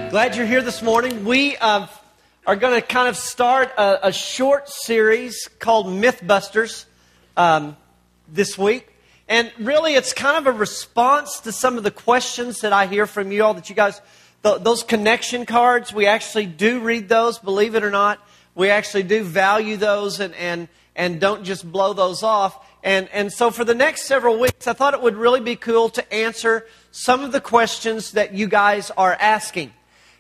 Glad you're here this morning. We are going to kind of start a short series called Mythbusters this week. And really, it's kind of a response to some of the questions that I hear from you all, that you guys, those connection cards, we actually do read those, believe it or not. We actually do value those and don't just blow those off. And so for the next several weeks, I thought it would really be cool to answer some of the questions that you guys are asking.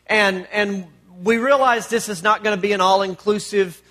And we realize this is not going to be an all-inclusive,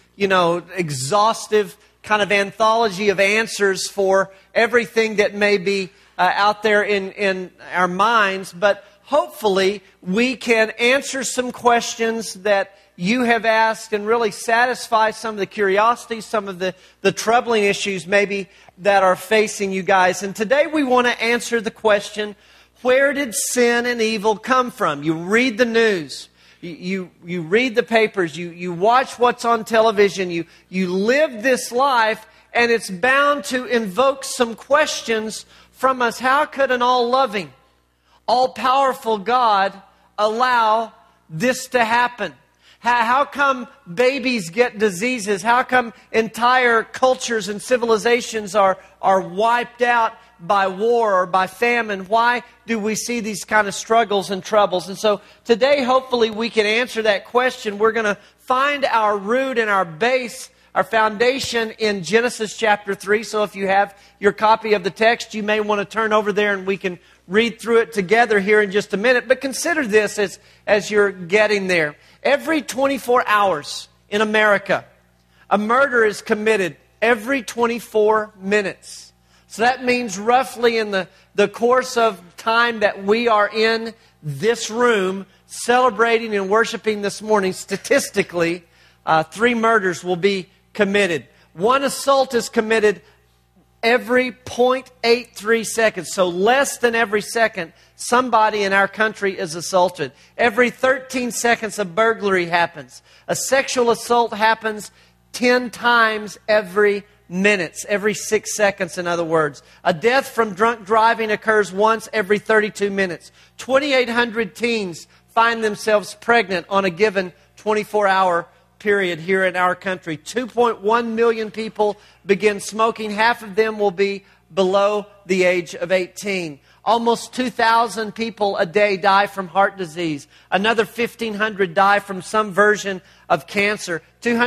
exhaustive kind of anthology of answers for everything that may be out there in our minds. But hopefully we can answer some questions that you have asked and really satisfy some of the curiosity, some of the troubling issues maybe that are facing you guys. And today we want to answer the question, where did sin and evil come from? You read the news, you read the papers, you watch what's on television, you live this life, and it's bound to invoke some questions from us. How could an all-loving, all-powerful God allow this to happen? How come babies get diseases? How come entire cultures and civilizations are wiped out by war or by famine? Why do we see these kind of struggles and troubles? And so today, hopefully, we can answer that question. We're going to find our root and our base, our foundation in Genesis chapter 3. So if you have your copy of the text, you may want to turn over there and we can read through it together here in just a minute. But consider this as you're getting there. Every 24 hours in America, a murder is committed every 24 minutes. So that means roughly in the course of time that we are in this room celebrating and worshiping this morning, statistically, 3 murders will be committed. 1 assault is committed every 0.83 seconds. So less than every second, somebody in our country is assaulted. Every 13 seconds, a burglary happens. A sexual assault happens 10 times every minutes, every 6 seconds, in other words. A death from drunk driving occurs once every 32 minutes. 2,800 teens find themselves pregnant on a given 24-hour period here in our country. 2.1 million people begin smoking. Half of them will be below the age of 18. Almost 2,000 people a day die from heart disease. Another 1,500 die from some version of cancer.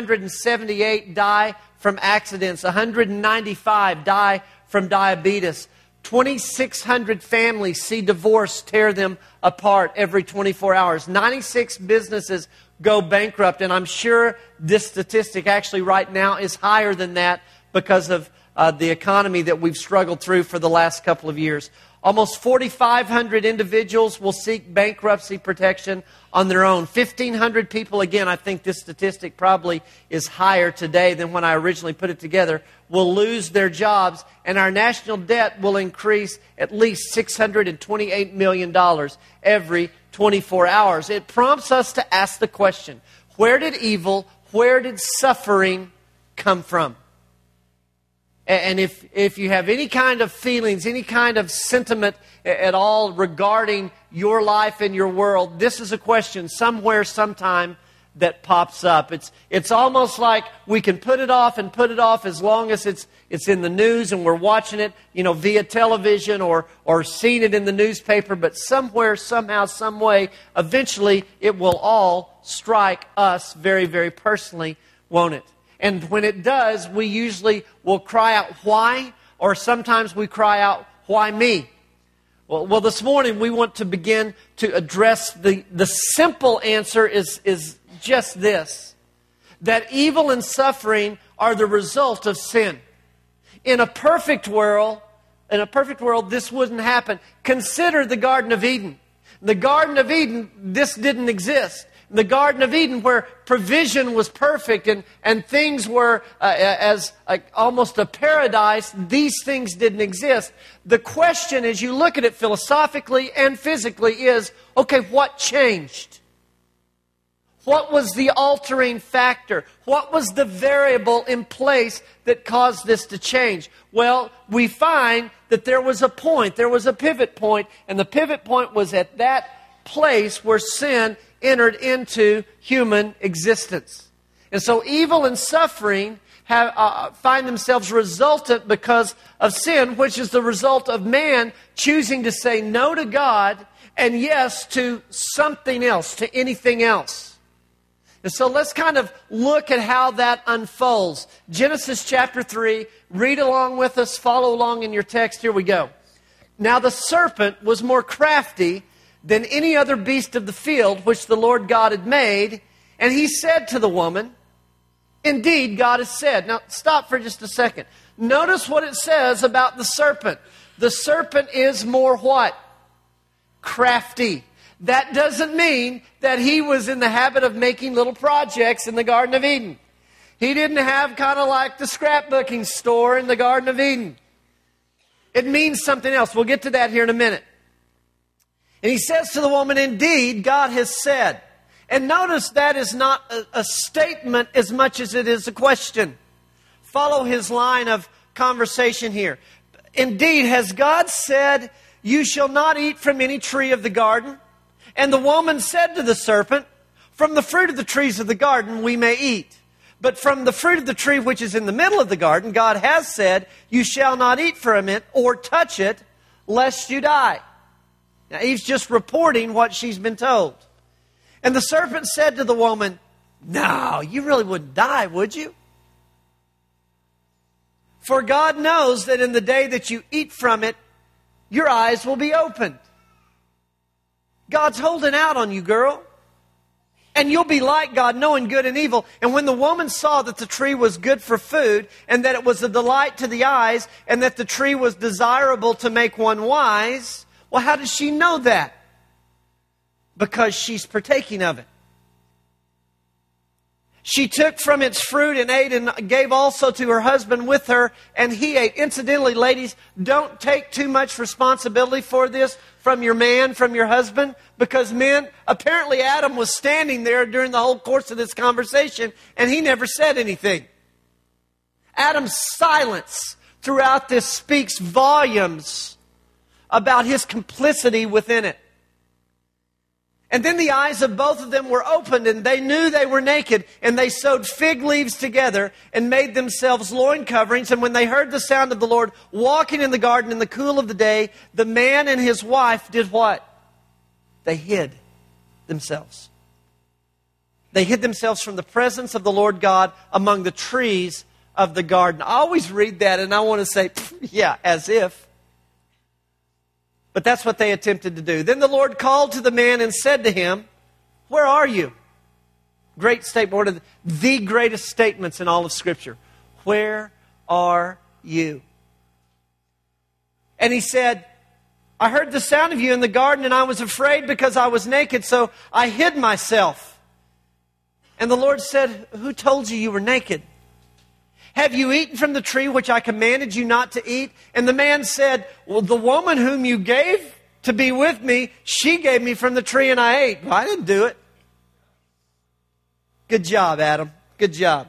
278 die from accidents. 195 die from diabetes. 2,600 families see divorce tear them apart every 24 hours. 96 businesses go bankrupt, and I'm sure this statistic actually right now is higher than that because of the economy that we've struggled through for the last couple of years. Almost 4,500 individuals will seek bankruptcy protection on their own. 1,500 people, again, I think this statistic probably is higher today than when I originally put it together, will lose their jobs, and our national debt will increase at least $628 million every 24 hours. It prompts us to ask the question, where did evil, where did suffering come from? And if you have any kind of feelings, any kind of sentiment at all regarding your life and your world, this is a question somewhere, sometime that pops up. It's almost like we can put it off as long as it's in the news and we're watching it, via television or seeing it in the newspaper. But somewhere, somehow, some way, eventually it will all strike us very, very personally, won't it? And when it does, we usually will cry out, why? Or sometimes we cry out, why me? Well, this morning we want to begin to address the simple answer is just this, that evil and suffering are the result of sin. In a perfect world, this wouldn't happen. Consider the Garden of Eden. The Garden of Eden, this didn't exist. The Garden of Eden, where provision was perfect and things were almost a paradise, these things didn't exist. The question, as you look at it philosophically and physically, is, okay, what changed? What was the altering factor? What was the variable in place that caused this to change? Well, we find that there was a point, there was a pivot point, and the pivot point was at that place where sin entered into human existence. And so evil and suffering find themselves resultant because of sin, which is the result of man choosing to say no to God and yes to something else, to anything else. And so let's kind of look at how that unfolds. Genesis chapter 3, read along with us, follow along in your text. Here we go. Now the serpent was more crafty than any other beast of the field which the Lord God had made, and he said to the woman, indeed, God has said. Now, stop for just a second. Notice what it says about the serpent. The serpent is more what? Crafty. That doesn't mean that he was in the habit of making little projects in the Garden of Eden. He didn't have kind of like the scrapbooking store in the Garden of Eden. It means something else. We'll get to that here in a minute. And he says to the woman, indeed, God has said. And notice that is not a statement as much as it is a question. Follow his line of conversation here. Indeed, has God said, you shall not eat from any tree of the garden? And the woman said to the serpent, from the fruit of the trees of the garden we may eat. But from the fruit of the tree which is in the middle of the garden, God has said, you shall not eat from it or touch it, lest you die. Now, Eve's just reporting what she's been told. And the serpent said to the woman, no, you really wouldn't die, would you? For God knows that in the day that you eat from it, your eyes will be opened. God's holding out on you, girl. And you'll be like God, knowing good and evil. And when the woman saw that the tree was good for food, and that it was a delight to the eyes, and that the tree was desirable to make one wise, well, how does she know that? Because she's partaking of it. She took from its fruit and ate, and gave also to her husband with her, and he ate. Incidentally, ladies, don't take too much responsibility for this from your man, from your husband, because men, apparently Adam was standing there during the whole course of this conversation, and he never said anything. Adam's silence throughout this speaks volumes about his complicity within it. And then the eyes of both of them were opened, and they knew they were naked, and they sewed fig leaves together and made themselves loin coverings. And when they heard the sound of the Lord walking in the garden in the cool of the day, the man and his wife did what? They hid themselves. They hid themselves from the presence of the Lord God among the trees of the garden. I always read that and I want to say, yeah, as if. But that's what they attempted to do. Then the Lord called to the man and said to him, where are you? Great statement. One of the greatest statements in all of Scripture. Where are you? And he said, I heard the sound of you in the garden, and I was afraid because I was naked, so I hid myself. And the Lord said, who told you you were naked? Have you eaten from the tree which I commanded you not to eat? And the man said, well, the woman whom you gave to be with me, she gave me from the tree and I ate. Well, I didn't do it. Good job, Adam. Good job.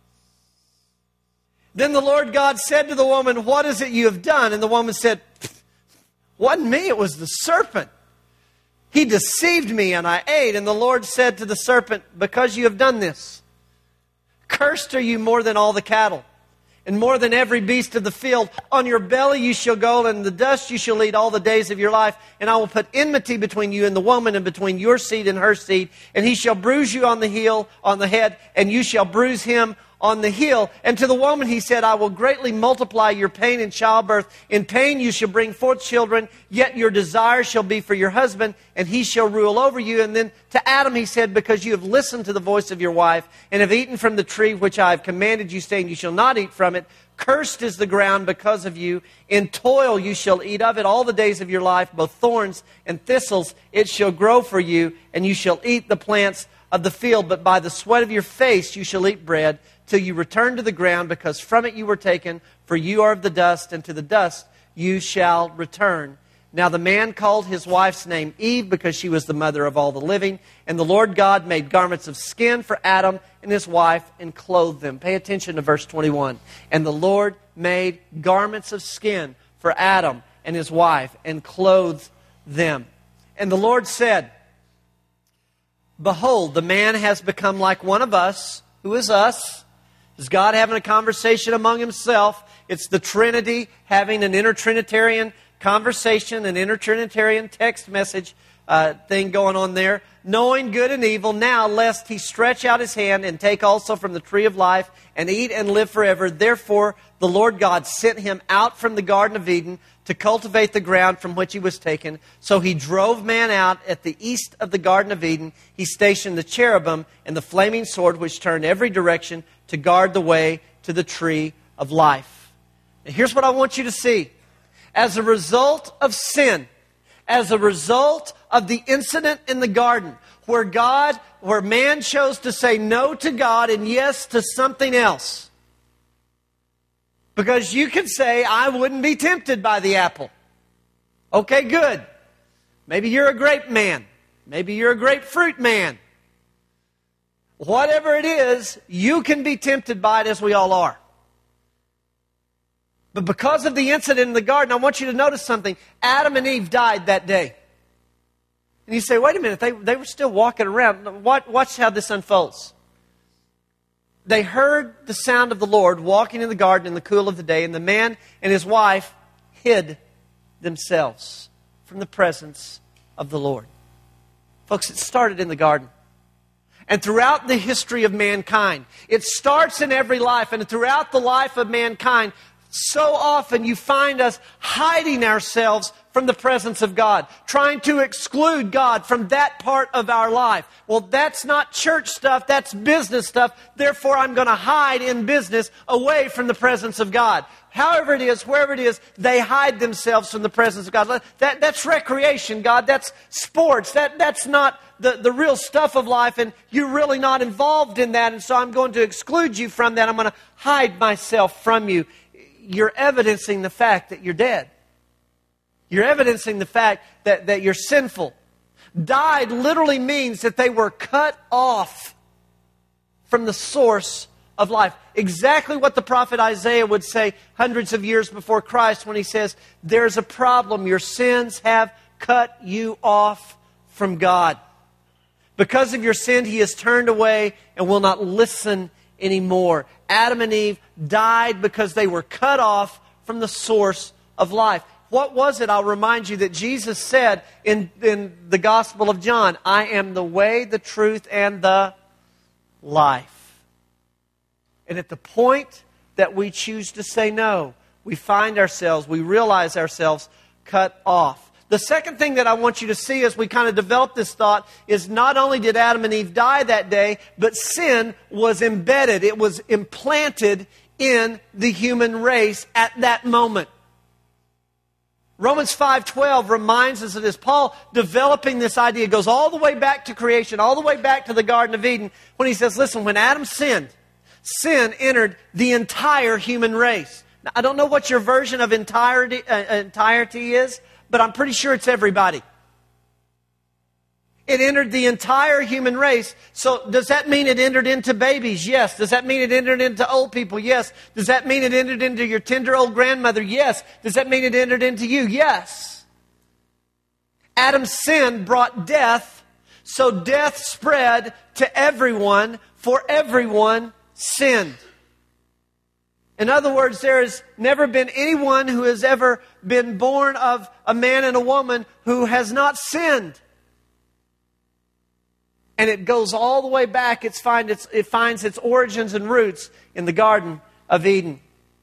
Then the Lord God said to the woman, what is it you have done? And the woman said, wasn't me, it was the serpent. He deceived me and I ate. And the Lord said to the serpent, because you have done this, cursed are you more than all the cattle, and more than every beast of the field. On your belly you shall go, and in the dust you shall eat all the days of your life. And I will put enmity between you and the woman, and between your seed and her seed. And he shall bruise you on the head, and you shall bruise him on the heel. And to the woman he said, I will greatly multiply your pain in childbirth. In pain you shall bring forth children, yet your desire shall be for your husband, and he shall rule over you. And then to Adam he said, because you have listened to the voice of your wife, and have eaten from the tree which I have commanded you, saying, you shall not eat from it. Cursed is the ground because of you. In toil you shall eat of it all the days of your life. Both thorns and thistles it shall grow for you, and you shall eat the plants of the field. But by the sweat of your face you shall eat bread, till you return to the ground, because from it you were taken, for you are of the dust, and to the dust you shall return. Now the man called his wife's name Eve, because she was the mother of all the living. And the Lord God made garments of skin for Adam and his wife, and clothed them. Pay attention to verse 21. And the Lord made garments of skin for Adam and his wife, and clothed them. And the Lord said, Behold, the man has become like one of us. Who is us? Is God having a conversation among himself? It's the Trinity having an intertrinitarian conversation, an intertrinitarian text message thing going on there. Knowing good and evil, now lest he stretch out his hand and take also from the tree of life and eat and live forever. Therefore, the Lord God sent him out from the Garden of Eden to cultivate the ground from which he was taken. So he drove man out at the east of the Garden of Eden. He stationed the cherubim and the flaming sword which turned every direction to guard the way to the tree of life. Now, here's what I want you to see. As a result of sin, as a result of the incident in the garden where man chose to say no to God and yes to something else. Because you could say, I wouldn't be tempted by the apple. Okay, good. Maybe you're a grape man. Maybe you're a grapefruit man. Whatever it is, you can be tempted by it, as we all are. But because of the incident in the garden, I want you to notice something. Adam and Eve died that day. And you say, wait a minute, they were still walking around. Watch how this unfolds. They heard the sound of the Lord walking in the garden in the cool of the day, and the man and his wife hid themselves from the presence of the Lord. Folks, it started in the garden. And throughout the history of mankind, it starts in every life, and throughout the life of mankind, so often you find us hiding ourselves from the presence of God, trying to exclude God from that part of our life. Well, that's not church stuff, that's business stuff. Therefore, I'm going to hide in business away from the presence of God. However it is, wherever it is, they hide themselves from the presence of God. That's recreation, God. That's sports. That's not the real stuff of life, and you're really not involved in that, and so I'm going to exclude you from that. I'm going to hide myself from you. You're evidencing the fact that you're dead. You're evidencing the fact that you're sinful. Died literally means that they were cut off from the source of life. Exactly what the prophet Isaiah would say hundreds of years before Christ when he says, there's a problem. Your sins have cut you off from God. Because of your sin, He has turned away and will not listen anymore. Adam and Eve died because they were cut off from the source of life. What was it? I'll remind you that Jesus said in the Gospel of John, I am the way, the truth, and the life. And at the point that we choose to say no, we realize ourselves cut off. The second thing that I want you to see as we kind of develop this thought is not only did Adam and Eve die that day, but sin was embedded. It was implanted in the human race at that moment. Romans 5:12 reminds us of this. Paul, developing this idea, goes all the way back to creation, all the way back to the Garden of Eden, when he says, listen, when Adam sinned, sin entered the entire human race. Now, I don't know what your version of entirety is, but I'm pretty sure it's everybody. It entered the entire human race. So does that mean it entered into babies? Yes. Does that mean it entered into old people? Yes. Does that mean it entered into your tender old grandmother? Yes. Does that mean it entered into you? Yes. Adam's sin brought death, so death spread to everyone, for everyone sinned. In other words, there has never been anyone who has ever been born of a man and a woman who has not sinned. And it goes all the way back. It finds its origins and roots in the Garden of Eden.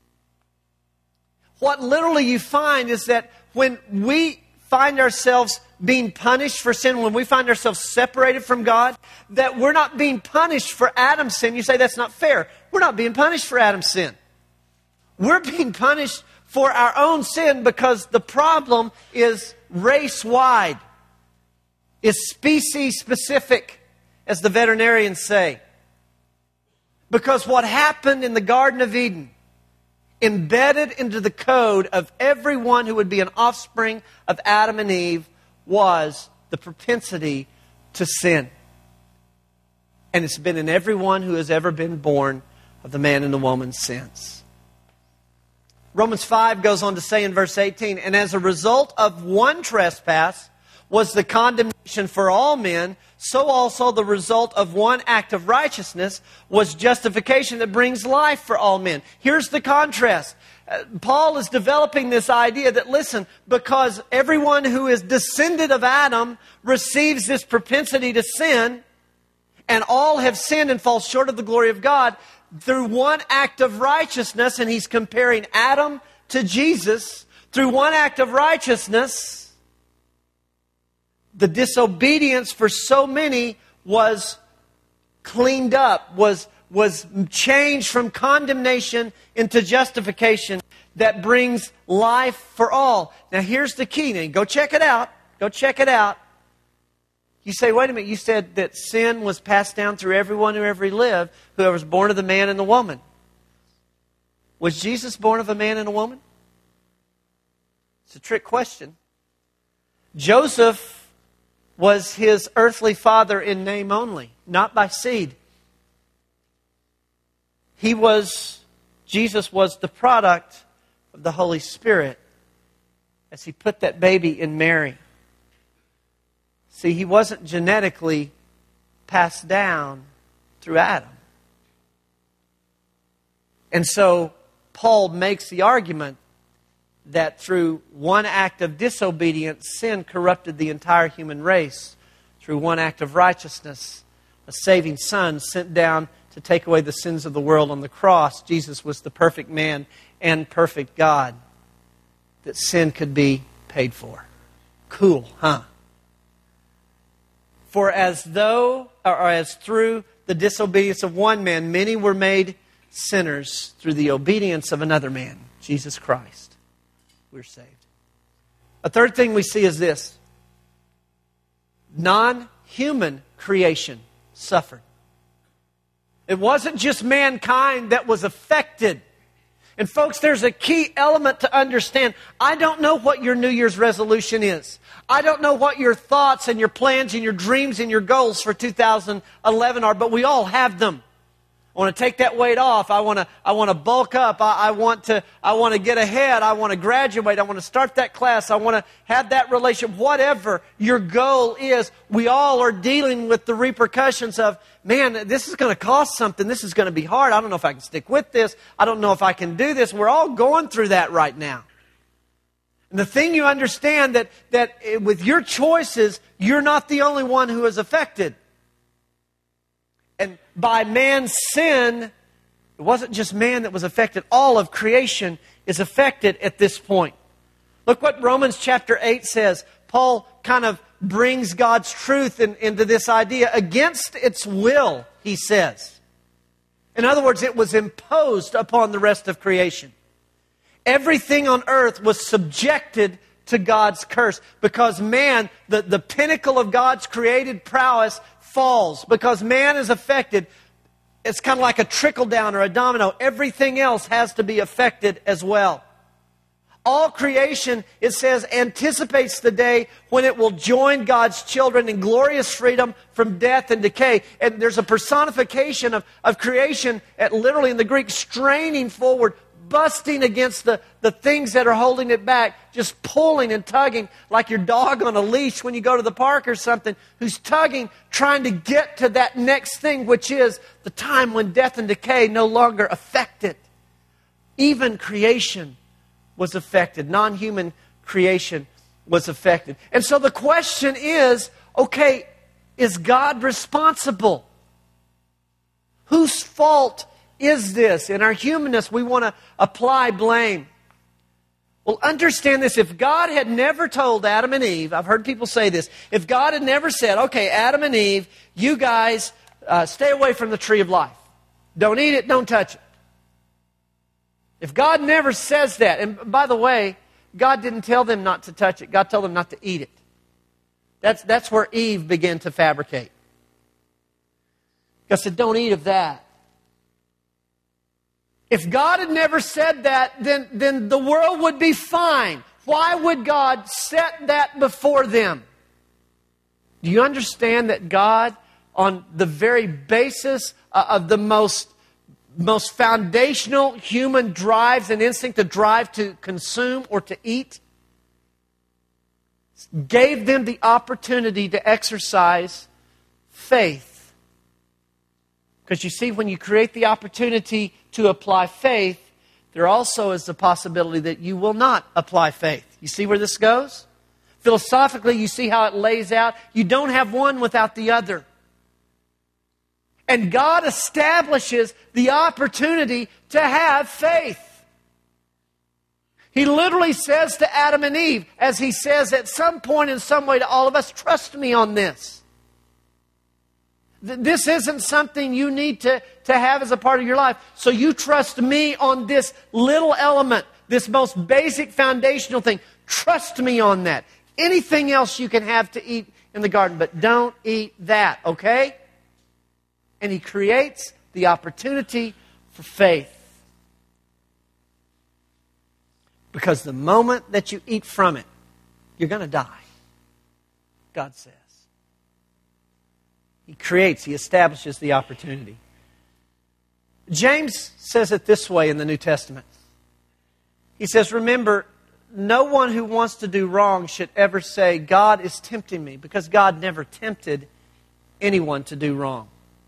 What literally you find is that when we find ourselves being punished for sin, when we find ourselves separated from God, that we're not being punished for Adam's sin. You say that's not fair. We're not being punished for Adam's sin. We're being punished for our own sin because the problem is race-wide, is species-specific, as the veterinarians say. Because what happened in the Garden of Eden, embedded into the code of everyone who would be an offspring of Adam and Eve, was the propensity to sin. And it's been in everyone who has ever been born of the man and the woman since. Romans 5 goes on to say in verse 18, and as a result of one trespass was the condemnation for all men, so also the result of one act of righteousness was justification that brings life for all men. Here's the contrast. Paul is developing this idea that, listen, because everyone who is descended of Adam receives this propensity to sin, and all have sinned and fall short of the glory of God, through one act of righteousness, and he's comparing Adam to Jesus, through one act of righteousness, the disobedience for so many was cleaned up, was changed from condemnation into justification that brings life for all. Now here's the key. Now go check it out. Go check it out. You say, wait a minute, you said that sin was passed down through everyone who ever lived, whoever was born of the man and the woman. Was Jesus born of a man and a woman? It's a trick question. Joseph was his earthly father in name only, not by seed. Jesus was the product of the Holy Spirit as He put that baby in Mary. See, He wasn't genetically passed down through Adam. And so Paul makes the argument that through one act of disobedience, sin corrupted the entire human race. Through one act of righteousness, a saving Son sent down to take away the sins of the world on the cross. Jesus was the perfect man and perfect God, that sin could be paid for. Cool, huh? For as through the disobedience of one man, many were made sinners, through the obedience of another man, Jesus Christ, we're saved. A third thing we see is this. Non-human creation suffered. It wasn't just mankind that was affected. And folks, there's a key element to understand. I don't know what your New Year's resolution is. I don't know what your thoughts and your plans and your dreams and your goals for 2011 are, but we all have them. I want to take that weight off. I want to bulk up. I want to get ahead. I want to graduate. I want to start that class. I want to have that relationship. Whatever your goal is, we all are dealing with the repercussions of, man, this is going to cost something. This is going to be hard. I don't know if I can stick with this. I don't know if I can do this. We're all going through that right now. And the thing you understand that with your choices, you're not the only one who is affected. And by man's sin, it wasn't just man that was affected. All of creation is affected at this point. Look what Romans chapter 8 says. Paul kind of brings God's truth into this idea. Against its will, he says. In other words, it was imposed upon the rest of creation. Everything on earth was subjected to God's curse because man, the pinnacle of God's created prowess, falls. Because man is affected, it's kind of like a trickle down or a domino. Everything else has to be affected as well. All creation, it says, anticipates the day when it will join God's children in glorious freedom from death and decay. And there's a personification of creation, literally in the Greek, straining forward, busting against the things that are holding it back, just pulling and tugging like your dog on a leash when you go to the park or something, who's tugging, trying to get to that next thing, which is the time when death and decay no longer affect it. Even creation was affected. Non-human creation was affected. And so the question is, okay, is God responsible? Whose fault is this? In our humanness, we want to apply blame. Well, understand this. If God had never told Adam and Eve, I've heard people say this, if God had never said, okay, Adam and Eve, you guys stay away from the tree of life. Don't eat it, don't touch it. If God never says that, and by the way, God didn't tell them not to touch it. God told them not to eat it. That's where Eve began to fabricate. God said, don't eat of that. If God had never said that, then the world would be fine. Why would God set that before them? Do you understand that God, on the very basis of the most foundational human drives and instinct, to drive to consume or to eat, gave them the opportunity to exercise faith. Because you see, when you create the opportunity to apply faith, there also is the possibility that you will not apply faith. You see where this goes? Philosophically, you see how it lays out. You don't have one without the other. And God establishes the opportunity to have faith. He literally says to Adam and Eve, as He says at some point in some way to all of us, trust me on this. This isn't something you need to have as a part of your life. So you trust me on this little element, this most basic foundational thing. Trust me on that. Anything else you can have to eat in the garden, but don't eat that, okay? And He creates the opportunity for faith. Because the moment that you eat from it, you're going to die. God says. He creates, He establishes the opportunity. James says it this way in the New Testament. He says, remember, no one who wants to do wrong should ever say, God is tempting me, because God never tempted anyone to do wrong.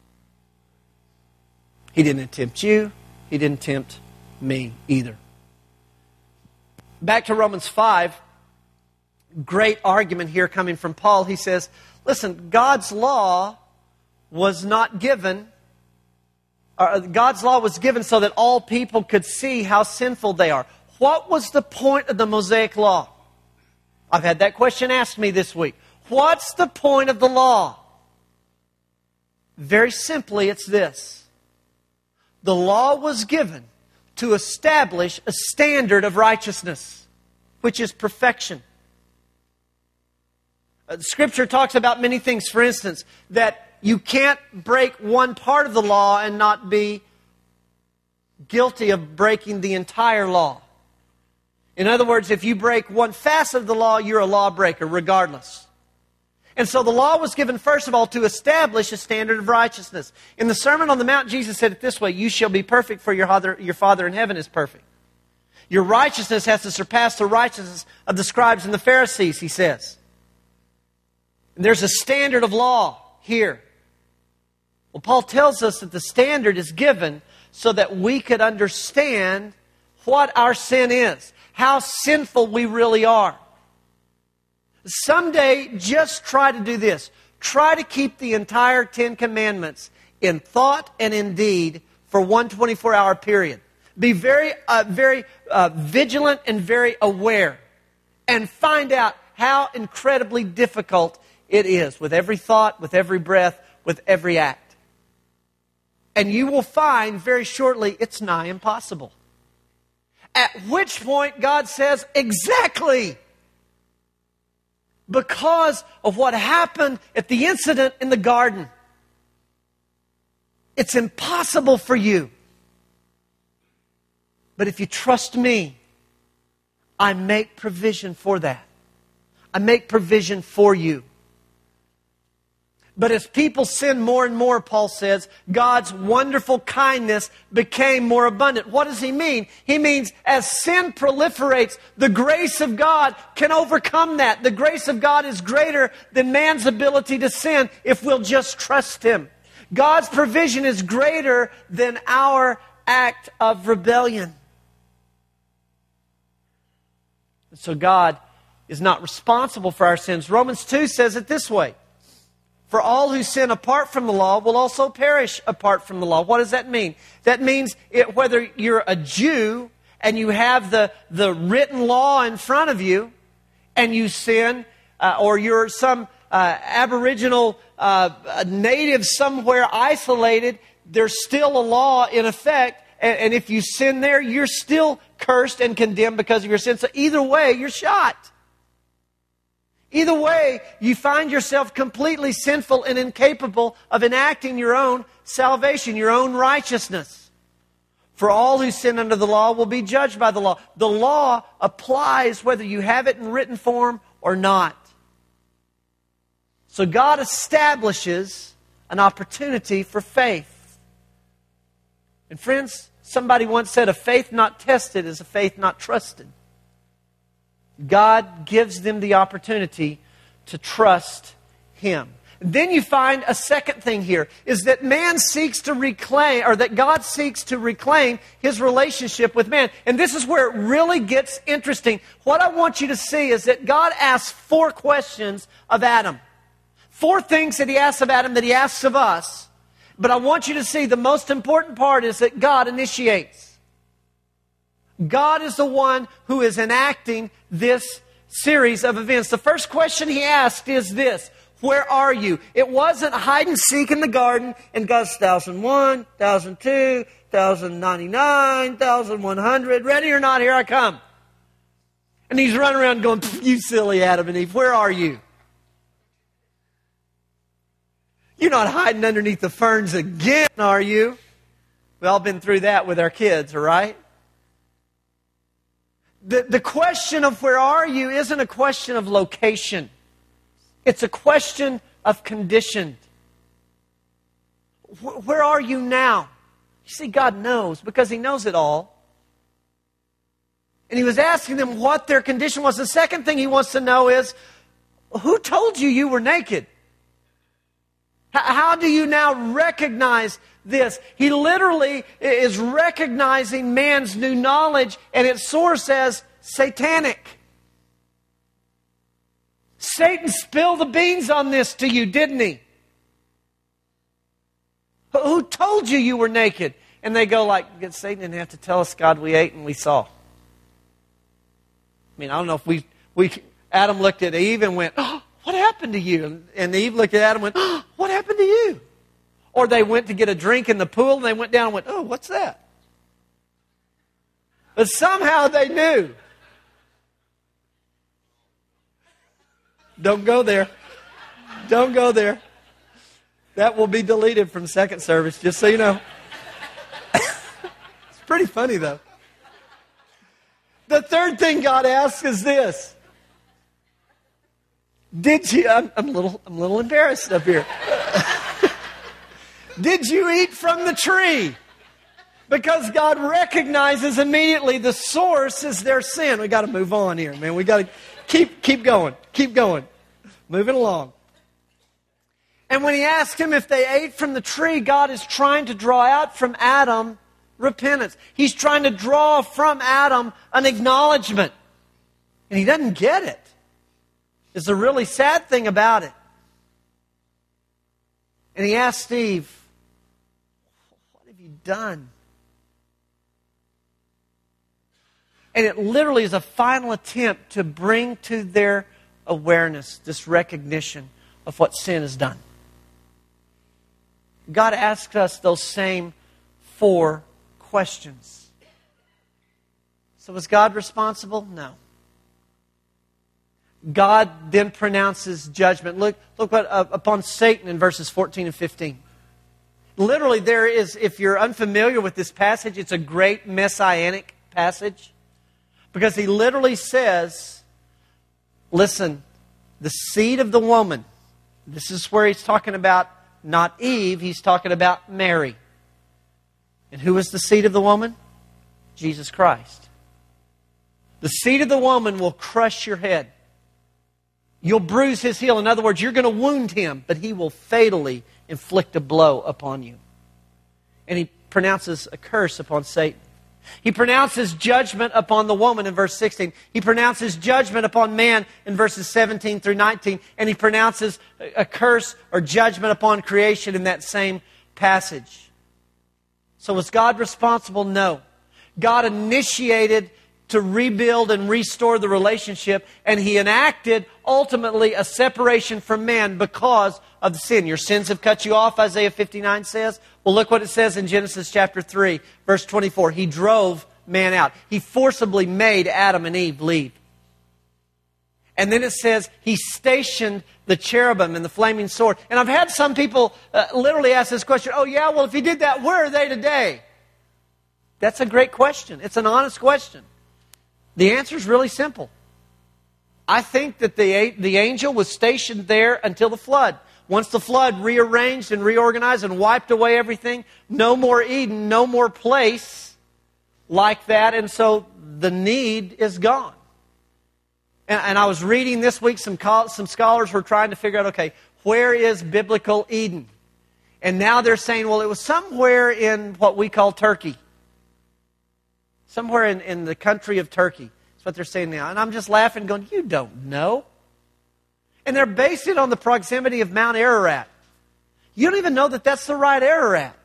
He didn't tempt you. He didn't tempt me either. Back to Romans 5, great argument here coming from Paul. He says, listen, God's law was not given, God's law was given so that all people could see how sinful they are. What was the point of the Mosaic law? I've had that question asked me this week. What's the point of the law? Very simply, it's this. The law was given to establish a standard of righteousness, which is perfection. Scripture talks about many things. For instance, that you can't break one part of the law and not be guilty of breaking the entire law. In other words, if you break one facet of the law, you're a lawbreaker regardless. And so the law was given, first of all, to establish a standard of righteousness. In the Sermon on the Mount, Jesus said it this way, you shall be perfect, for your Father in heaven is perfect. Your righteousness has to surpass the righteousness of the scribes and the Pharisees, He says. And there's a standard of law here. Well, Paul tells us that the standard is given so that we could understand what our sin is, how sinful we really are. Someday, just try to do this. Try to keep the entire 10 Commandments in thought and in deed for one 24-hour period. Be very vigilant and very aware. And find out how incredibly difficult it is with every thought, with every breath, with every act. And you will find very shortly it's nigh impossible. At which point God says, exactly. Because of what happened at the incident in the garden. It's impossible for you. But if you trust me, I make provision for that. I make provision for you. But as people sin more and more, Paul says, God's wonderful kindness became more abundant. What does He mean? He means as sin proliferates, the grace of God can overcome that. The grace of God is greater than man's ability to sin if we'll just trust Him. God's provision is greater than our act of rebellion. So God is not responsible for our sins. Romans 2 says it this way. For all who sin apart from the law will also perish apart from the law. What does that mean? That means whether you're a Jew and you have the written law in front of you and you sin, or you're some aboriginal native somewhere isolated, there's still a law in effect. And if you sin there, you're still cursed and condemned because of your sin. So either way, you're shot. Either way, you find yourself completely sinful and incapable of enacting your own salvation, your own righteousness. For all who sin under the law will be judged by the law. The law applies whether you have it in written form or not. So God establishes an opportunity for faith. And friends, somebody once said, a faith not tested is a faith not trusted. God gives them the opportunity to trust Him. Then you find a second thing here, is that man seeks to reclaim, or that God seeks to reclaim His relationship with man. And this is where it really gets interesting. What I want you to see is that God asks 4 questions of Adam. 4 things that He asks of Adam that He asks of us. But I want you to see the most important part is that God initiates. God is the one who is enacting this series of events. The first question He asked is this: where are you? It wasn't hide and seek in the garden and God's 1,001, 1,002, 1,099, 1,100. Ready or not, here I come. And He's running around going, you silly Adam and Eve, where are you? You're not hiding underneath the ferns again, are you? We've all been through that with our kids, all right? The question of where are you isn't a question of location. It's a question of condition. Where are you now? You see, God knows, because He knows it all. And He was asking them what their condition was. The second thing He wants to know is, who told you you were naked? How do you now recognize this? He literally is recognizing man's new knowledge, and its source as satanic. Satan spilled the beans on this to you, didn't he? Who told you you were naked? And they go like, Satan didn't have to tell us, God, we ate and we saw. I mean, I don't know if Adam looked at Eve and went, oh, what happened to you? And Eve looked at Adam and went, oh, what happened to you? Or they went to get a drink in the pool and they went down and went, oh, what's that? But somehow they knew. Don't go there. Don't go there. That will be deleted from second service, just so you know. It's pretty funny, though. The third thing God asks is this. Did you... I'm a little embarrassed up here. Did you eat from the tree? Because God recognizes immediately the source is their sin. We got to move on here, man. We got to keep going. Keep going. Moving along. And when He asked him if they ate from the tree, God is trying to draw out from Adam repentance. He's trying to draw from Adam an acknowledgement. And he doesn't get it. It's a really sad thing about it. And he asked Eve, what have you done? And it literally is a final attempt to bring to their awareness this recognition of what sin has done. God asks us those same 4 questions. So was God responsible? No. God then pronounces judgment. Look what upon Satan in verses 14 and 15. Literally there is, if you're unfamiliar with this passage, it's a great messianic passage. Because he literally says, listen, the seed of the woman, this is where he's talking about not Eve, he's talking about Mary. And who is the seed of the woman? Jesus Christ. The seed of the woman will crush your head. You'll bruise his heel. In other words, you're going to wound him, but he will fatally inflict a blow upon you. And he pronounces a curse upon Satan. He pronounces judgment upon the woman in verse 16. He pronounces judgment upon man in verses 17 through 19. And he pronounces a curse or judgment upon creation in that same passage. So was God responsible? No. God initiated to rebuild and restore the relationship, and He enacted ultimately a separation from man because of the sin. Your sins have cut you off, Isaiah 59 says. Well, look what it says in Genesis chapter 3, verse 24. He drove man out. He forcibly made Adam and Eve leave. And then it says He stationed the cherubim and the flaming sword. And I've had some people literally ask this question, oh yeah, well if He did that, where are they today? That's a great question. It's an honest question. The answer is really simple. I think that the angel was stationed there until the flood. Once the flood rearranged and reorganized and wiped away everything, no more Eden, no more place like that, and so the need is gone. And I was reading this week, some scholars were trying to figure out, okay, where is biblical Eden? And now they're saying, well, it was somewhere in what we call Turkey. Somewhere in the country of Turkey. That's what they're saying now. And I'm just laughing, going, you don't know. And they're based it on the proximity of Mount Ararat. You don't even know that that's the right Ararat.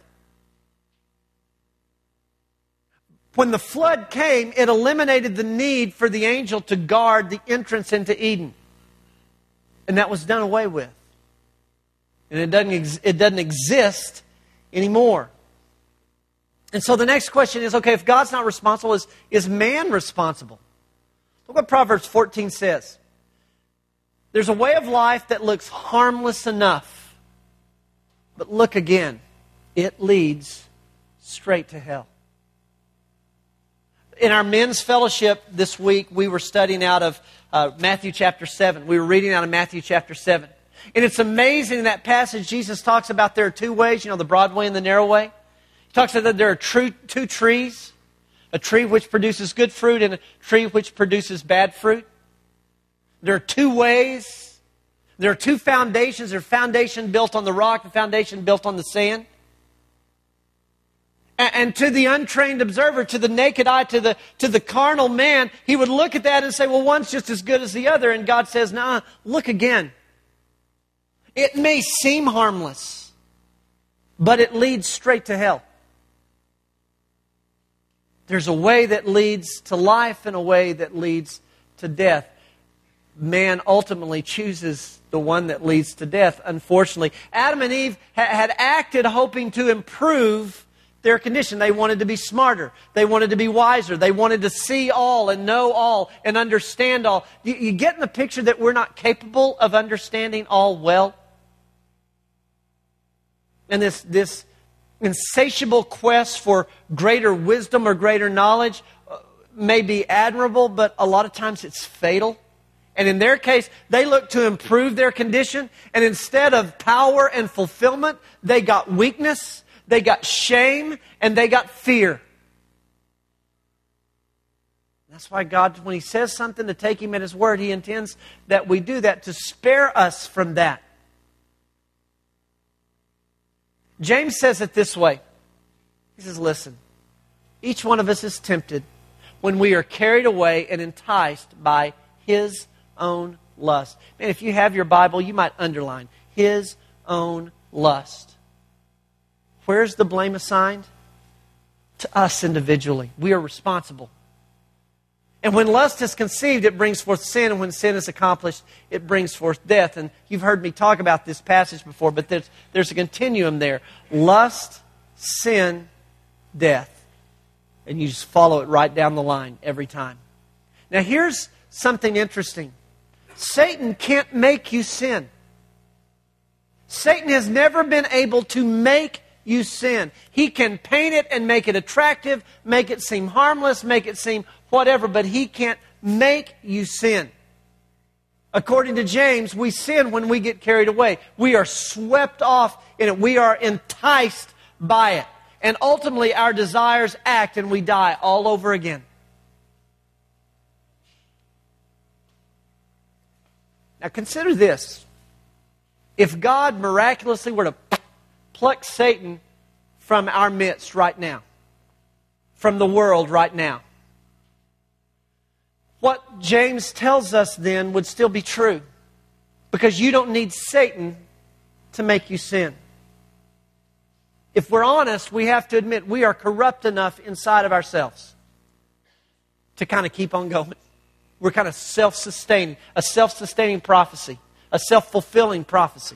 When the flood came, it eliminated the need for the angel to guard the entrance into Eden. And that was done away with. And it doesn't exist anymore. And so the next question is, okay, if God's not responsible, is man responsible? Look what Proverbs 14 says. There's a way of life that looks harmless enough. But look again, it leads straight to hell. In our men's fellowship this week, we were studying out of Matthew chapter 7. We were reading out of Matthew chapter 7. And it's amazing in that passage, Jesus talks about there are two ways, the broad way and the narrow way. He talks about that there are two trees, a tree which produces good fruit and a tree which produces bad fruit. There are two ways. There are two foundations. There's a foundation built on the rock, a foundation built on the sand. And to the untrained observer, to the naked eye, to the carnal man, he would look at that and say, well, one's just as good as the other. And God says, nah, look again. It may seem harmless, but it leads straight to hell. There's a way that leads to life and a way that leads to death. Man ultimately chooses the one that leads to death, unfortunately. Adam and Eve had acted hoping to improve their condition. They wanted to be smarter. They wanted to be wiser. They wanted to see all and know all and understand all. You get in the picture that we're not capable of understanding all well? And this insatiable quest for greater wisdom or greater knowledge may be admirable, but a lot of times it's fatal. And in their case, they looked to improve their condition, and instead of power and fulfillment, they got weakness, they got shame, and they got fear. That's why God, when He says something, to take Him at His word, He intends that we do that to spare us from that. James says it this way. He says, listen, each one of us is tempted when we are carried away and enticed by his own lust. Man, if you have your Bible, you might underline his own lust. Where's the blame assigned? To us individually. We are responsible. And when lust is conceived, it brings forth sin. And when sin is accomplished, it brings forth death. And you've heard me talk about this passage before, but there's a continuum there. Lust, sin, death. And you just follow it right down the line every time. Now here's something interesting. Satan can't make you sin. Satan has never been able to make you sin. He can paint it and make it attractive, make it seem harmless, make it seem whatever, but he can't make you sin. According to James, we sin when we get carried away. We are swept off in it. We are enticed by it. And ultimately our desires act and we die all over again. Now consider this. If God miraculously were to pluck Satan from our midst right now, from the world right now, what James tells us then would still be true. Because you don't need Satan to make you sin. If we're honest, we have to admit we are corrupt enough inside of ourselves to kind of keep on going. We're kind of self-sustaining, a self-sustaining prophecy, a self-fulfilling prophecy.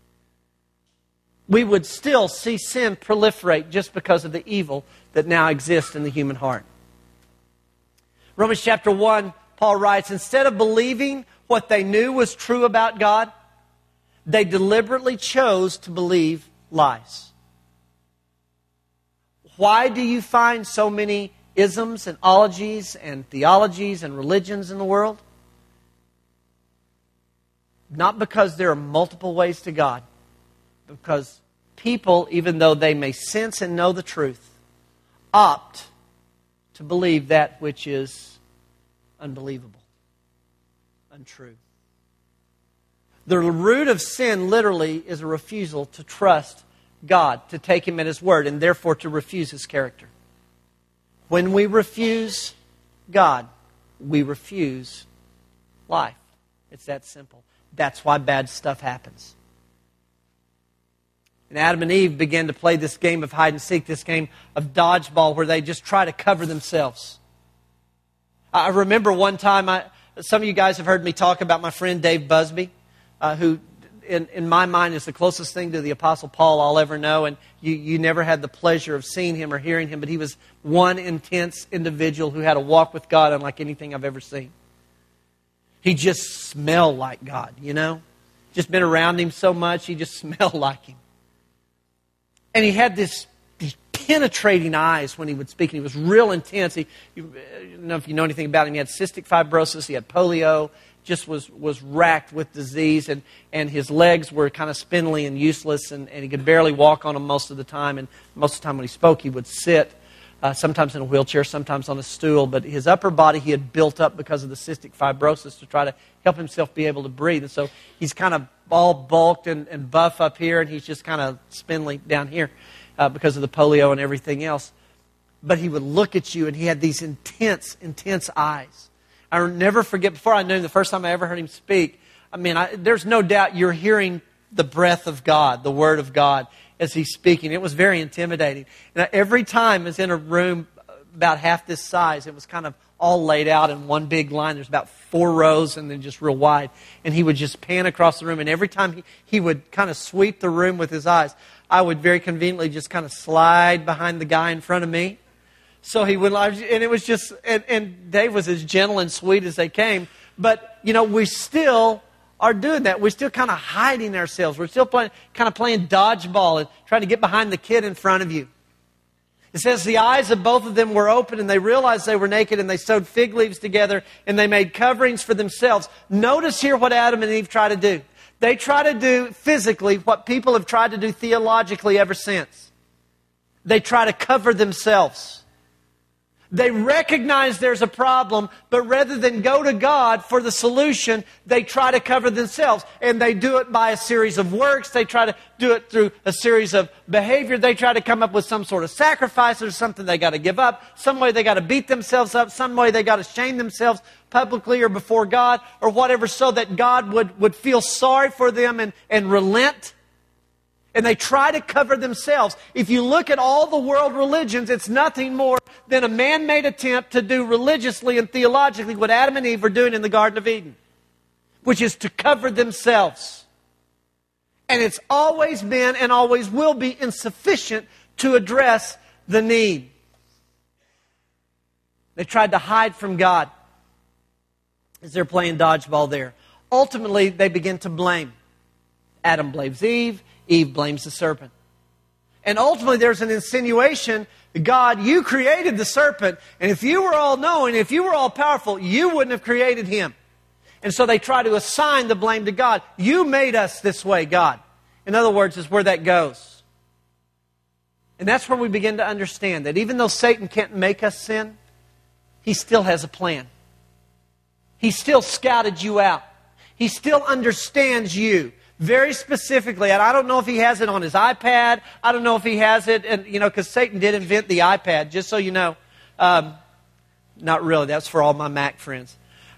We would still see sin proliferate just because of the evil that now exists in the human heart. Romans chapter 1, Paul writes, instead of believing what they knew was true about God, they deliberately chose to believe lies. Why do you find so many isms and ologies and theologies and religions in the world? Not because there are multiple ways to God, but because people, even though they may sense and know the truth, opt to believe that which is unbelievable. untrue. The root of sin literally is a refusal to trust God, to take Him at His word, and therefore to refuse His character. When we refuse God, we refuse life. It's that simple. That's why bad stuff happens. And Adam and Eve began to play this game of hide and seek, this game of dodgeball where they just try to cover themselves. I remember one time, some of you guys have heard me talk about my friend Dave Busby, who in my mind is the closest thing to the Apostle Paul I'll ever know. And you never had the pleasure of seeing him or hearing him, but he was one intense individual who had a walk with God unlike anything I've ever seen. He just smelled like God, you know. Just been around Him so much, he just smelled like Him. And he had these penetrating eyes when he would speak, and he was real intense. I don't know if you know anything about him. He had cystic fibrosis, he had polio, just was racked with disease, and his legs were kind of spindly and useless, and he could barely walk on them most of the time. And most of the time when he spoke, he would sit, sometimes in a wheelchair, sometimes on a stool. But his upper body he had built up because of the cystic fibrosis to try to help himself be able to breathe. And so he's kind of all bulked and buff up here, and he's just kind of spindly down here because of the polio and everything else. But he would look at you, and he had these intense, intense eyes. I'll never forget, before I knew him, the first time I ever heard him speak, there's no doubt you're hearing the breath of God, the Word of God, as he's speaking. It was very intimidating. And every time I was in a room about half this size, it was kind of all laid out in one big line. There's about 4 rows and then just real wide. And he would just pan across the room. And every time he would kind of sweep the room with his eyes, I would very conveniently just kind of slide behind the guy in front of me. So he would, and it was just, and Dave was as gentle and sweet as they came. But, we still are doing that. We're still kind of hiding ourselves. We're still playing dodgeball and trying to get behind the kid in front of you. It says the eyes of both of them were open, and they realized they were naked, and they sewed fig leaves together, and they made coverings for themselves. Notice here what Adam and Eve try to do. They try to do physically what people have tried to do theologically ever since. They try to cover themselves. They recognize there's a problem, but rather than go to God for the solution, they try to cover themselves. And they do it by a series of works. They try to do it through a series of behavior. They try to come up with some sort of sacrifice or something they got to give up. Some way they got to beat themselves up. Some way they got to shame themselves publicly or before God or whatever, so that God would feel sorry for them and relent. And they try to cover themselves. If you look at all the world religions, it's nothing more than a man-made attempt to do religiously and theologically what Adam and Eve were doing in the Garden of Eden, which is to cover themselves. And it's always been and always will be insufficient to address the need. They tried to hide from God as they're playing dodgeball there. Ultimately, they begin to blame. Adam blames Eve. Eve blames the serpent. And ultimately there's an insinuation, God, you created the serpent, and if you were all-knowing, if you were all-powerful, you wouldn't have created him. And so they try to assign the blame to God. You made us this way, God. In other words, is where that goes. And that's where we begin to understand that even though Satan can't make us sin, he still has a plan. He still scouted you out. He still understands you very specifically. And I don't know if he has it on his iPad. I don't know if he has it, and because Satan did invent the iPad, just so you know. Not really. That's for all my Mac friends.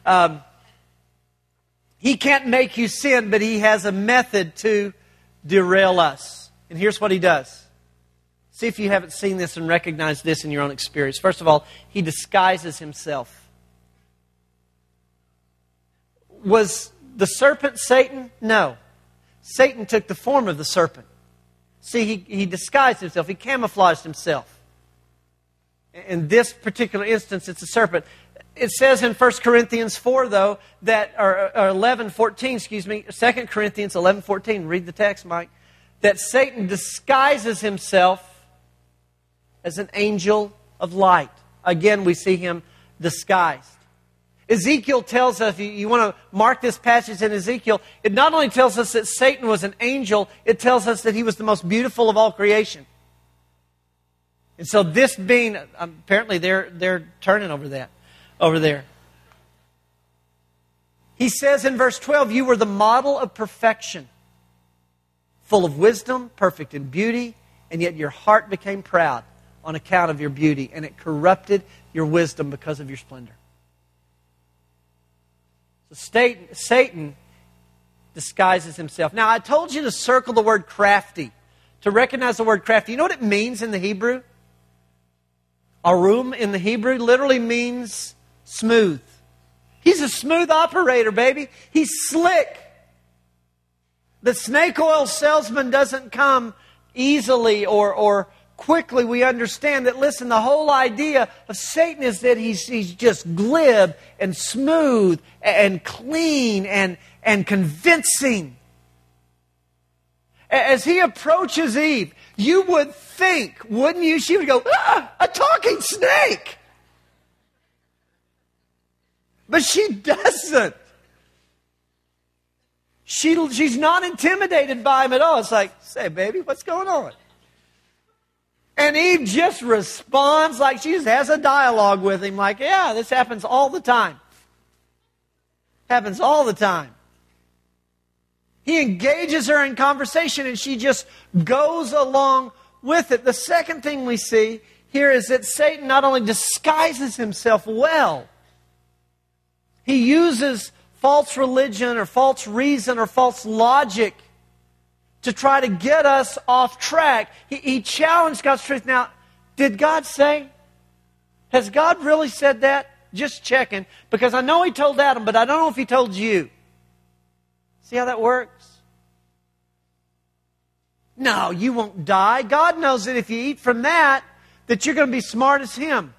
He can't make you sin, but he has a method to derail us. And here's what he does. See if you haven't seen this and recognized this in your own experience. First of all, he disguises himself. Was the serpent Satan? No. Satan took the form of the serpent. See, he disguised himself. He camouflaged himself. In this particular instance, it's a serpent. It says in 1 Corinthians 4, though, that, or 11:14, 2 Corinthians 11:14, read the text, Mike, that Satan disguises himself as an angel of light. Again, we see him disguised. Ezekiel tells us, you want to mark this passage in Ezekiel, it not only tells us that Satan was an angel, it tells us that he was the most beautiful of all creation. And so this being, apparently they're turning over that, over there. He says in verse 12, you were the model of perfection, full of wisdom, perfect in beauty, and yet your heart became proud on account of your beauty, and it corrupted your wisdom because of your splendor. So Satan disguises himself. Now, I told you to circle the word crafty, to recognize the word crafty. You know what it means in the Hebrew? Arum in the Hebrew literally means smooth. He's a smooth operator, baby. He's slick. The snake oil salesman doesn't come easily or quickly. We understand that, listen, the whole idea of Satan is that he's just glib and smooth and clean and convincing. As he approaches Eve, you would think, wouldn't you? She would go, a talking snake. But she doesn't. She's not intimidated by him at all. It's like, say, baby, what's going on? And Eve just responds like she just has a dialogue with him. Like, yeah, this happens all the time. Happens all the time. He engages her in conversation and she just goes along with it. The second thing we see here is that Satan not only disguises himself well, he uses false religion or false reason or false logic to try to get us off track. He challenged God's truth. Now, did God say? Has God really said that? Just checking. Because I know He told Adam, but I don't know if He told you. See how that works? No, you won't die. God knows that if you eat from that you're going to be smart as Him.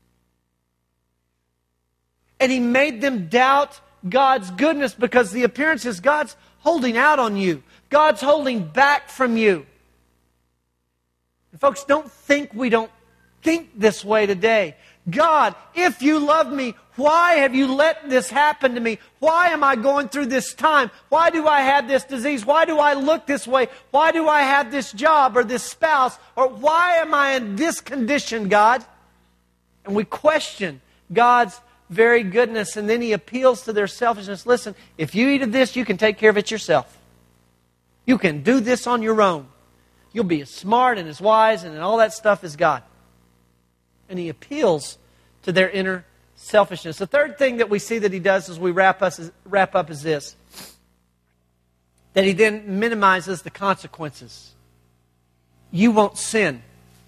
And He made them doubt God's goodness because the appearance is God's holding out on you. God's holding back from you. And folks, don't think we don't think this way today. God, if you love me, why have you let this happen to me? Why am I going through this time? Why do I have this disease? Why do I look this way? Why do I have this job or this spouse? Or why am I in this condition, God? And we question God's very goodness, and then He appeals to their selfishness. Listen, if you eat of this, you can take care of it yourself. You can do this on your own. You'll be as smart and as wise and all that stuff as God. And He appeals to their inner selfishness. The third thing that we see that He does as we wrap up is this. That He then minimizes the consequences. You won't sin.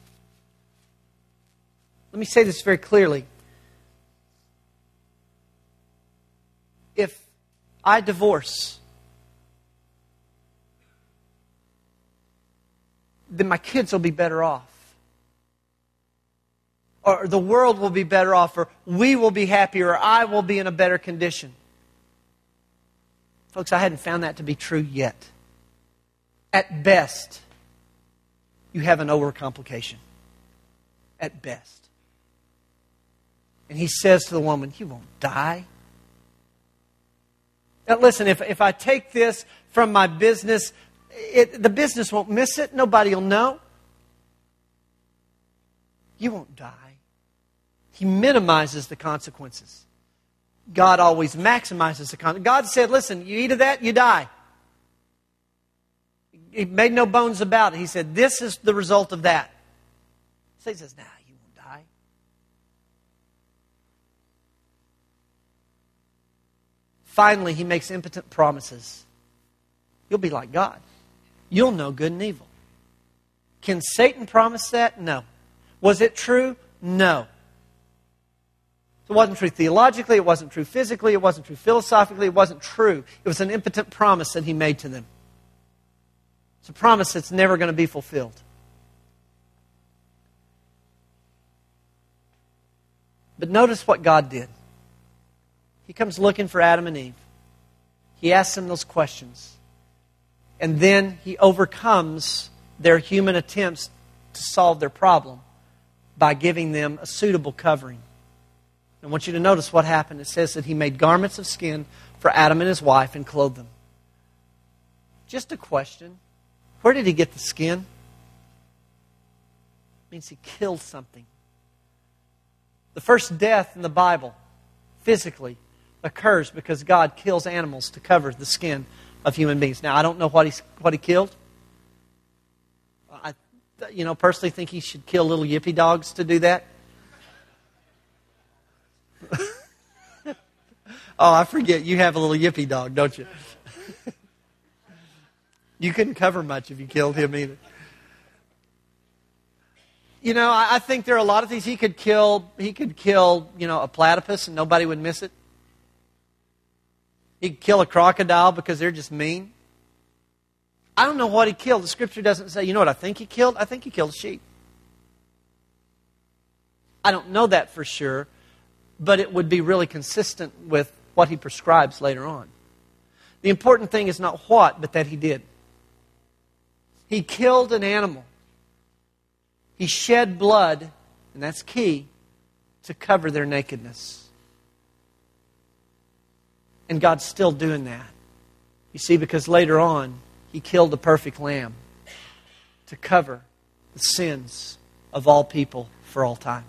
Let me say this very clearly. If I divorce, then my kids will be better off. Or the world will be better off, or we will be happier, or I will be in a better condition. Folks, I hadn't found that to be true yet. At best, you have an overcomplication. At best. And He says to the woman, you won't die. Now listen, if I take this from my business, the business won't miss it. Nobody will know. You won't die. He minimizes the consequences. God always maximizes the consequences. God said, listen, you eat of that, you die. He made no bones about it. He said, this is the result of that. So He says, nah, you won't die. Finally, He makes impotent promises. You'll be like God. You'll know good and evil. Can Satan promise that? No. Was it true? No. It wasn't true theologically, it wasn't true physically, it wasn't true philosophically, it wasn't true. It was an impotent promise that He made to them. It's a promise that's never going to be fulfilled. But notice what God did. He comes looking for Adam and Eve. He asks them those questions. And then He overcomes their human attempts to solve their problem by giving them a suitable covering. I want you to notice what happened. It says that He made garments of skin for Adam and his wife and clothed them. Just a question. Where did He get the skin? It means He killed something. The first death in the Bible, physically, occurs because God kills animals to cover the skin of human beings. Now, I don't know what he killed. I personally think he should kill little yippy dogs to do that. Oh, I forget. You have a little yippy dog, don't you? You couldn't cover much if you killed him either. I think there are a lot of things he could kill. He could kill, a platypus and nobody would miss it. He could kill a crocodile because they're just mean. I don't know what he killed. The Scripture doesn't say. You know what I think he killed? I think he killed a sheep. I don't know that for sure, but it would be really consistent with what he prescribes later on. The important thing is not what, but that he did. He killed an animal. He shed blood, and that's key, to cover their nakedness. And God's still doing that. You see, because later on, He killed a perfect lamb to cover the sins of all people for all time.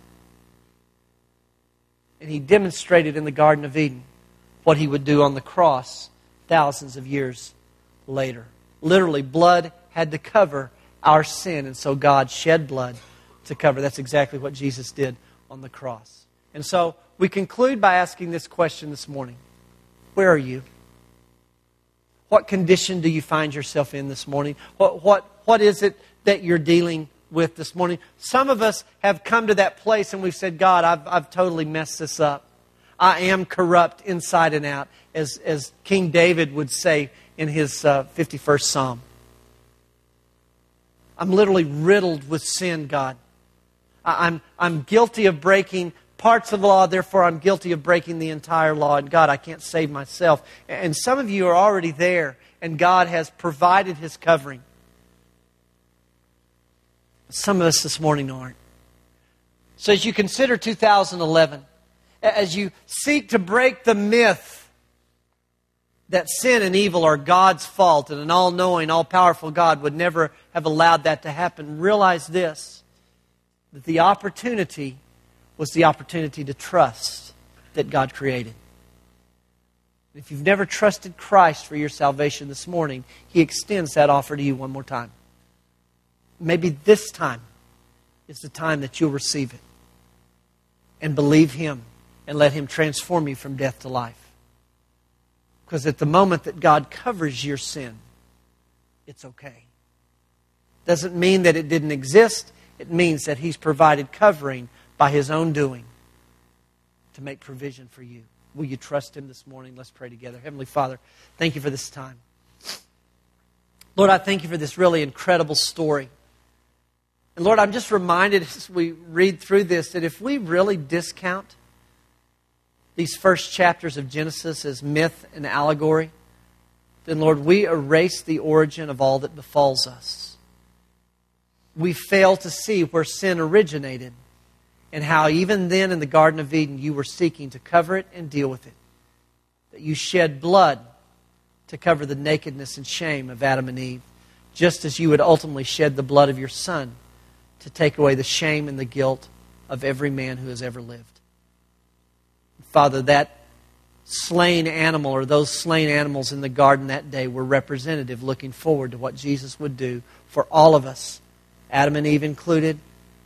And He demonstrated in the Garden of Eden what He would do on the cross thousands of years later. Literally, blood had to cover our sin, and so God shed blood to cover. That's exactly what Jesus did on the cross. And so we conclude by asking this question this morning. Where are you? What condition do you find yourself in this morning? What is it that you're dealing with this morning? Some of us have come to that place and we've said, God, I've totally messed this up. I am corrupt inside and out, as King David would say in his 51st Psalm. I'm literally riddled with sin, God. I'm guilty of breaking parts of the law, therefore I'm guilty of breaking the entire law. And God, I can't save myself. And some of you are already there, and God has provided His covering. Some of us this morning aren't. So as you consider 2011, as you seek to break the myth that sin and evil are God's fault and an all-knowing, all-powerful God would never have allowed that to happen, realize this, that the opportunity was the opportunity to trust that God created. If you've never trusted Christ for your salvation this morning, He extends that offer to you one more time. Maybe this time is the time that you'll receive it and believe Him and let Him transform you from death to life. Because at the moment that God covers your sin, it's okay. Doesn't mean that it didn't exist. It means that He's provided covering by His own doing to make provision for you. Will you trust Him this morning? Let's pray together. Heavenly Father, thank You for this time. Lord, I thank You for this really incredible story. And Lord, I'm just reminded as we read through this that if we really discount these first chapters of Genesis as myth and allegory, then Lord, we erase the origin of all that befalls us. We fail to see where sin originated and how even then in the Garden of Eden You were seeking to cover it and deal with it. That You shed blood to cover the nakedness and shame of Adam and Eve, just as You would ultimately shed the blood of Your Son to take away the shame and the guilt of every man who has ever lived. Father, that slain animal or those slain animals in the garden that day were representative, looking forward to what Jesus would do for all of us, Adam and Eve included,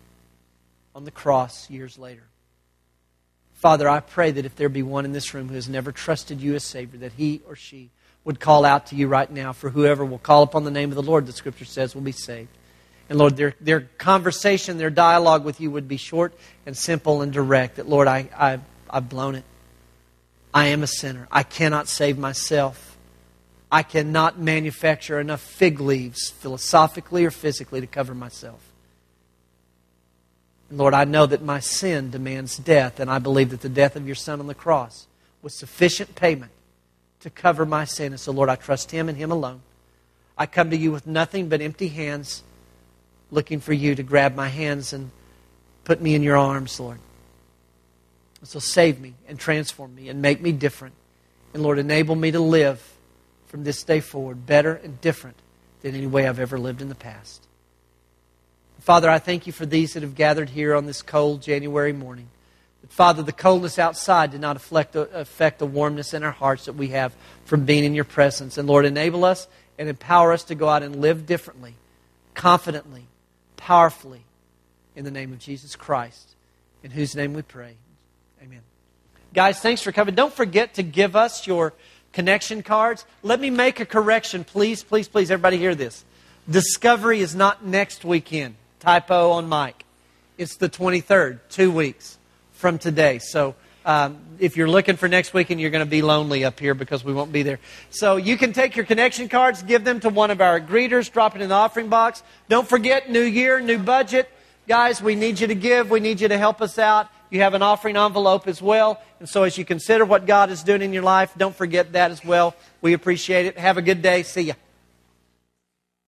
on the cross years later. Father, I pray that if there be one in this room who has never trusted You as Savior, that he or she would call out to You right now. For whoever will call upon the name of the Lord, the Scripture says, will be saved. And Lord, their conversation, their dialogue with You would be short and simple and direct. That, Lord, I've blown it. I am a sinner. I cannot save myself. I cannot manufacture enough fig leaves, philosophically or physically, to cover myself. And Lord, I know that my sin demands death, and I believe that the death of Your Son on the cross was sufficient payment to cover my sin. And so, Lord, I trust Him and Him alone. I come to You with nothing but empty hands, looking for You to grab my hands and put me in Your arms, Lord. So save me and transform me and make me different. And Lord, enable me to live from this day forward better and different than any way I've ever lived in the past. Father, I thank You for these that have gathered here on this cold January morning. Father, the coldness outside did not affect the warmness in our hearts that we have from being in your presence. And Lord, enable us and empower us to go out and live differently, confidently, powerfully, in the name of Jesus Christ, in whose name we pray. Amen. Guys, thanks for coming. Don't forget to give us your connection cards. Let me make a correction, please, please, please. Everybody hear this. Discovery is not next weekend. Typo on Mike. It's the 23rd, 2 weeks from today. So if you're looking for next weekend, you're going to be lonely up here because we won't be there. So you can take your connection cards, give them to one of our greeters, drop it in the offering box. Don't forget, new year, new budget. Guys, we need you to give. We need you to help us out. You have an offering envelope as well. And so as you consider what God is doing in your life, don't forget that as well. We appreciate it. Have a good day. See ya.